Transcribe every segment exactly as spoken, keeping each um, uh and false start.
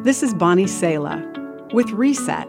This is Bonnie Sala with Reset.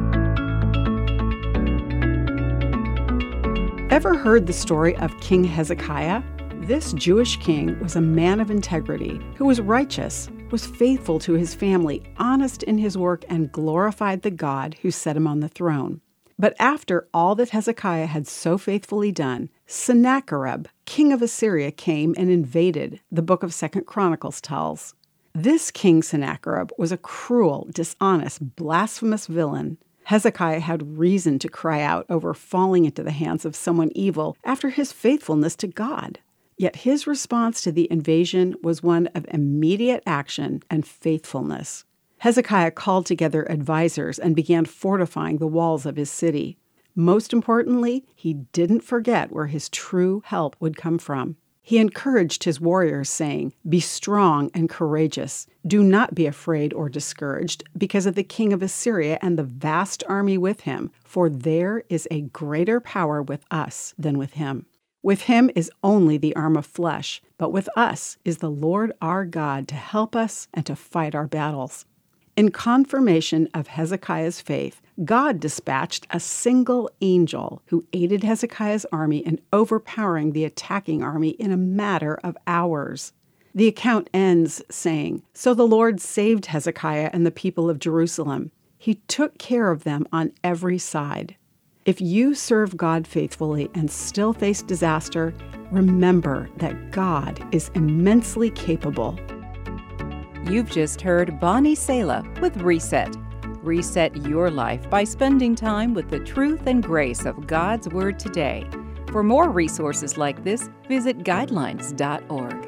Ever heard the story of King Hezekiah? This Jewish king was a man of integrity who was righteous, was faithful to his family, honest in his work, and glorified the God who set him on the throne. But after all that Hezekiah had so faithfully done, Sennacherib, king of Assyria, came and invaded, the book of Second Chronicles tells. This king Sennacherib was a cruel, dishonest, blasphemous villain. Hezekiah had reason to cry out over falling into the hands of someone evil after his faithfulness to God. Yet his response to the invasion was one of immediate action and faithfulness. Hezekiah called together advisors and began fortifying the walls of his city. Most importantly, he didn't forget where his true help would come from. He encouraged his warriors, saying, "Be strong and courageous. Do not be afraid or discouraged because of the king of Assyria and the vast army with him, for there is a greater power with us than with him. With him is only the arm of flesh, but with us is the Lord our God to help us and to fight our battles." In confirmation of Hezekiah's faith, God dispatched a single angel who aided Hezekiah's army in overpowering the attacking army in a matter of hours. The account ends saying, "So the Lord saved Hezekiah and the people of Jerusalem. He took care of them on every side." If you serve God faithfully and still face disaster, remember that God is immensely capable. You've just heard Bonnie Sala with Reset. Reset your life by spending time with the truth and grace of God's Word today. For more resources like this, visit guidelines dot org.